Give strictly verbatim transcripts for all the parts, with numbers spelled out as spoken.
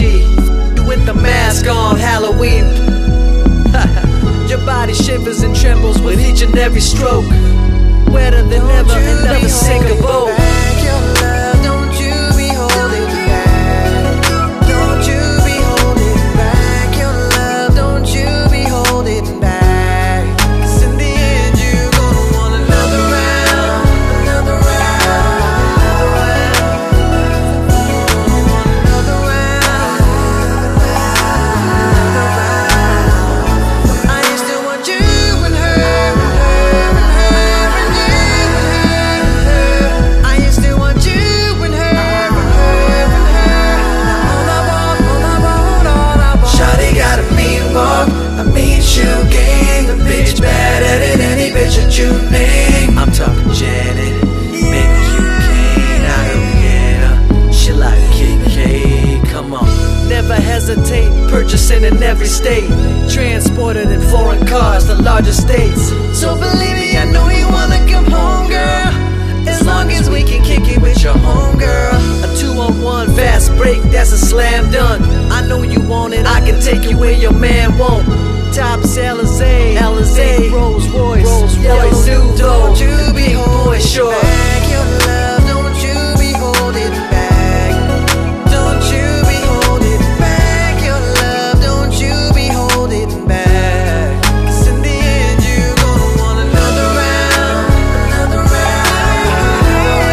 Versace, you with the mask on Halloween. Your body shivers and trembles with each and every stroke. Wetter than ever and never sink a boat. I'm talking Janet, maybe you can't. I heard Rihanna, she like K K. Come on, never hesitate, purchasing in every state, transported in foreign cars to larger states. So believe me, I know you wanna come home, girl, as long as we can kick it with your home, girl. A two on one fast break, that's a slam dunk. I know you want it, I can take you where your man won't. Tops Alizé, Alizé, Rolls Royce, Rolls Royce, Zoo, don't you be boy short. Back your love, don't you be holding back. Don't you be holding back your love, don't you be holding back. 'Cause in the end you gonna want another round, another round.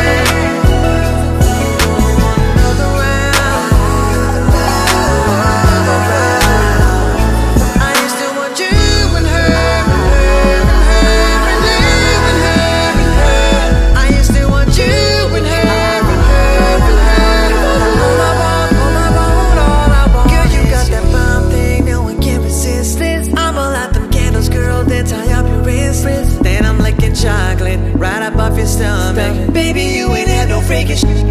Another round, another round. I used to want you and her, and her, and her, and her, and her. I used to want you and her, and her, and her. All I want, all I want, all I want. Girl, you got that bomb thing, no one can resist this. I'ma light them candles, girl, then tie up your wrist. Then I'm licking chocolate right above your stomach. Baby, you ain't had no freakish.